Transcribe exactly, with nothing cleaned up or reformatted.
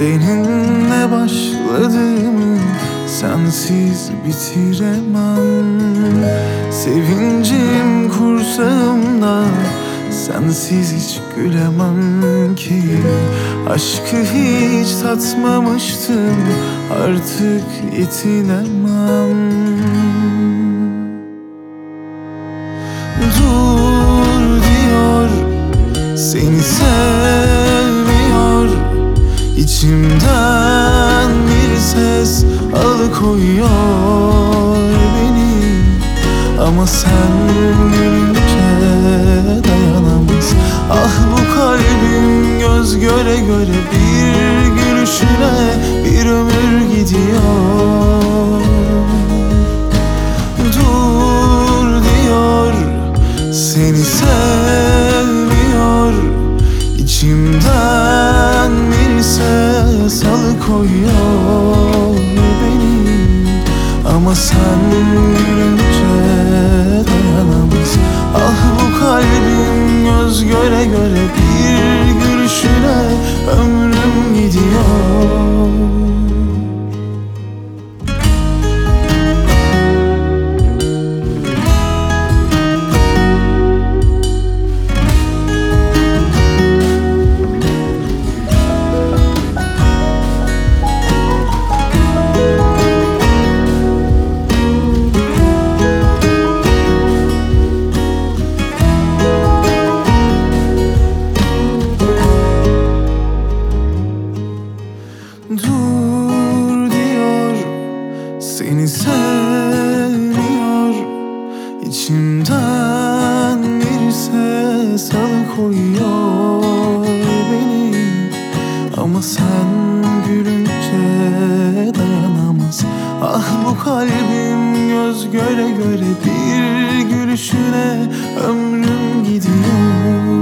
Seninle başladığımı sensiz bitiremem. Sevincim kursağımda, sensiz hiç gülemem ki. Aşkı hiç tatmamıştım, artık yetinemem. Dur diyor, seni sevmiyor. İçimden bir ses alıkoyuyor beni. Ama sen gülünce dayanamaz. Ah bu kalbim göz göre göre bir gülüşüne bir ömür gidiyor. Dur diyor, seni sevmiyor. İçimden bir ses alıkoyuyor beni. Ama sen gülünce dayanamaz. Ah bu kalbim göz göre göre bir gülüşüne ömrüm gidiyor. Dur diyor, seni sevmiyor. İçimden bir ses alıkoyuyor beni. Ama sen gülünce dayanamaz. Ah bu kalbim göz göre göre bir gülüşüne ömrüm gidiyor.